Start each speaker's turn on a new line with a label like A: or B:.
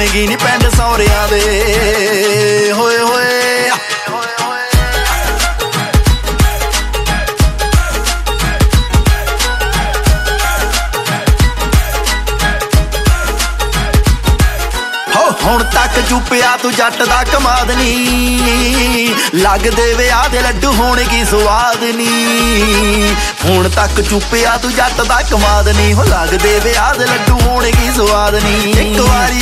A: ਹੋਣਗੀ ਨੀ ਪਿੰਡ ਸੌਰਿਆਂ ਦੇ ਹੋਏ ਹੋਏ। ਹੁਣ ਤੱਕ ਚੁੱਪਿਆ ਤੂੰ ਜੱਟ ਦਾ ਕਮਾਦ ਨੀ, ਲੱਗਦੇ ਵਿਆਹ ਦੇ ਲੱਡੂ ਹੋਣਗੀ ਸਵਾਦ ਨੀ। ਹੁਣ ਤੱਕ ਚੁੱਪਿਆ ਤੂੰ ਜੱਟ ਦਾ ਕਮਾਦ ਨੀ, ਹੋ ਲੱਗਦੇ ਵਿਆਹ ਦੇ ਲੱਡੂ ਹੋਣਗੀ ਸਵਾਦ ਨੀ। ਇੱਕ ਵਾਰੀ